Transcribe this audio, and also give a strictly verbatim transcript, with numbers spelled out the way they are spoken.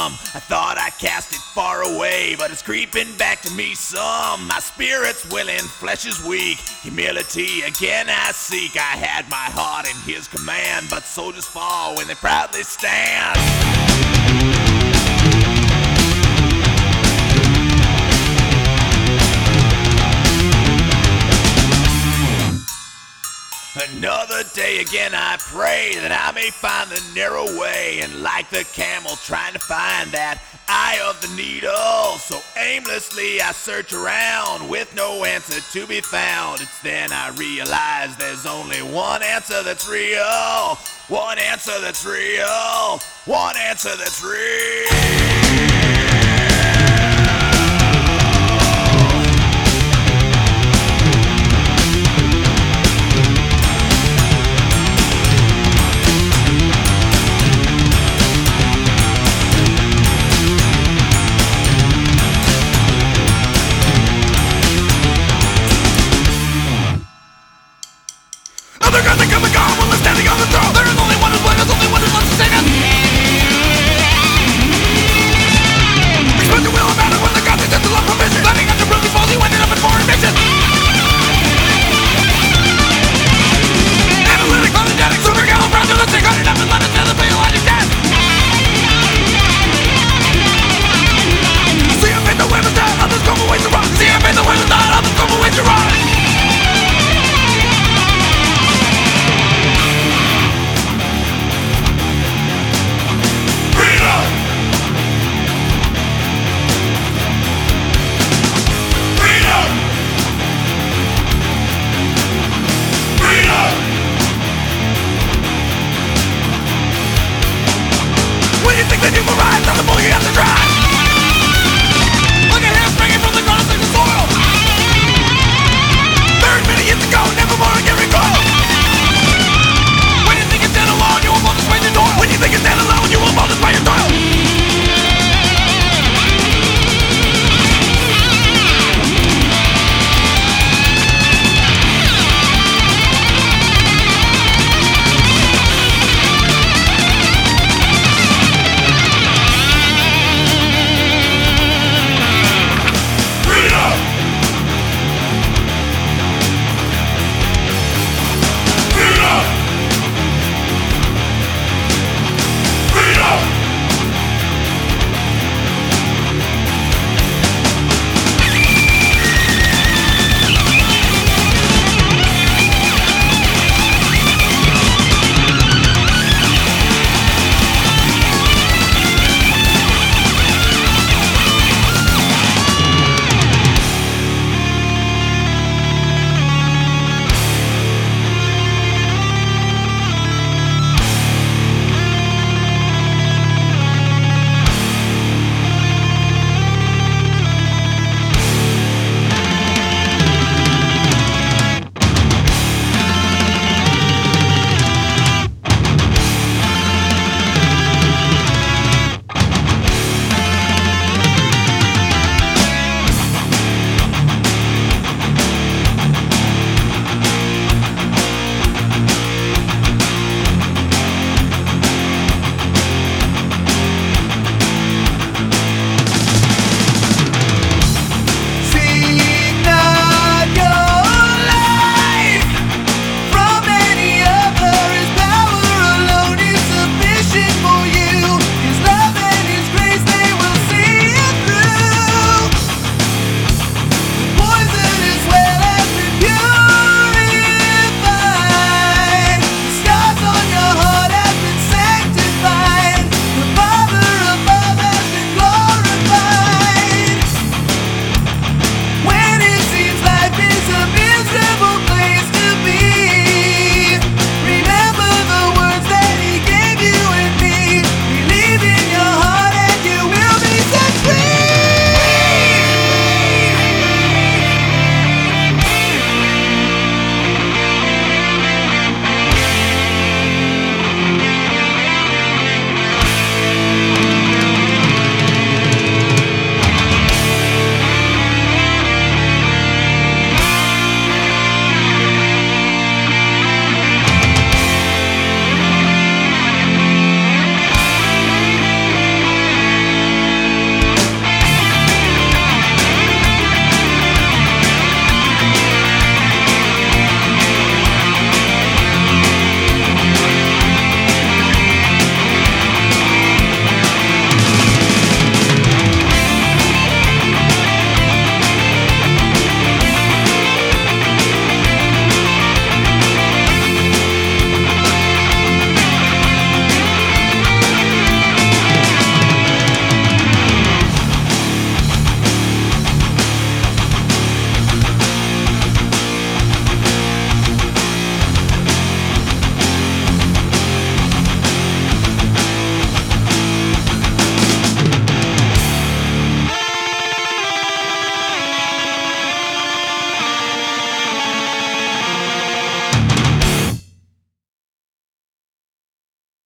come. I thought I cast it far away, but it's creeping back to me some. My spirit's willing, flesh is weak. Humility again I seek. I had my heart in his command, but soldiers fall when they proudly stand. Another day again I pray that I may find the narrow way, and like the camel trying to find that eye of the needle, so aimlessly I search around with no answer to be found. It's then I realize there's only one answer that's real, one answer that's real, one answer that's real.